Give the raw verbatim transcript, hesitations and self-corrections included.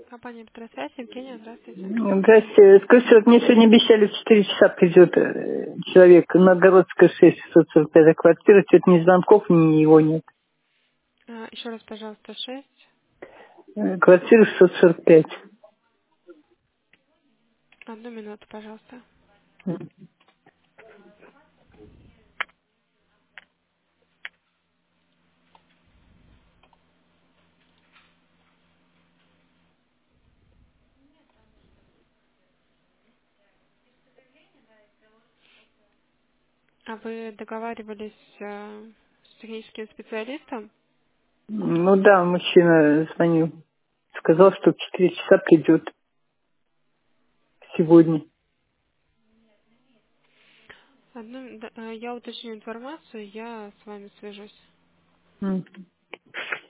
Компания Петросвязь, Евгения, здравствуйте. Здрасте. Скажите, вот мне сегодня обещали в четыре часа придет э, человек на Городская шесть, шестьсот сорок пятая квартира. Что-то ни звонков, ни его нет. А, еще раз, пожалуйста, шесть. Э, Квартира шестьсот сорок пять. Одну минуту, пожалуйста. А вы договаривались э, с техническим специалистом? Ну да, мужчина звонил. Сказал, что в четыре часа придет сегодня. Одну, да, э, я уточню информацию, я с вами свяжусь. М.